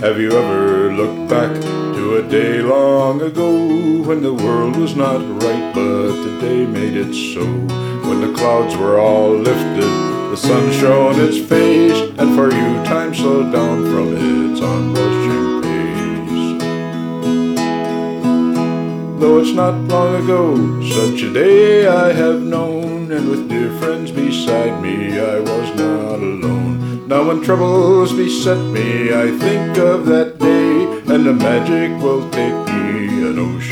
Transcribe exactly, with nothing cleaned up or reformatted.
Have you ever looked back to a day long ago when the world was not right, but the day made it so? When the clouds were all lifted, the sun shone its face, and for you time slowed down from its onrushing pace. Though it's not long ago, such a day I have known, and with dear friends beside me I was not alone. Now when troubles beset me, I think of that day, and the magic will take me an ocean